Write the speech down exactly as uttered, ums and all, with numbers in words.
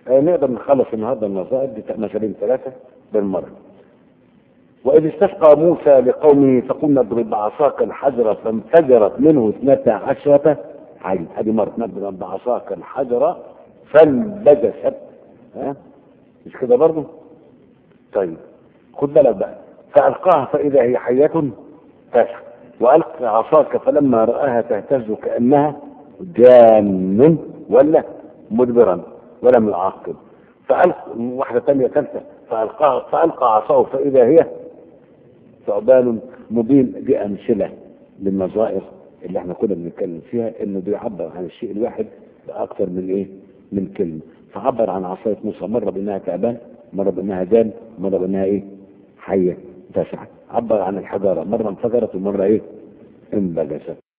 آه نقدر نخلص النهارده النظائر دي مثالين ثلاثه بالمره. وإذ استسقى موسى لقومه فقلنا اضرب بعصاك الحجر فانفجرت منه اثنتا عشرة عين. هذه مرة نضرب بعصاك الحجر فانبجست. ها مش كده برضه؟ طيب خد بالك بقى. فألقاها فإذا هي حية تسعى وألقى عصاك فلما رآها تهتز كأنها جان ولا مدبرا ولم يعاقب. فألقى واحدة ثانية ثالثة فألقاها فألقى عصاه فإذا هي ثعبان مبين. دي أمثلة للنظائر اللي احنا كنا بنتكلم فيها، انه بيعبر عن الشيء الواحد بأكثر من ايه؟ من كلمة. فعبر عن عصاية موسى مرة بأنها تعبان، مرة بأنها جان، مرة بأنها ايه؟ حية تسعى. عبر عن الحجارة مرة انفجرت ومرة ايه؟ انبجست.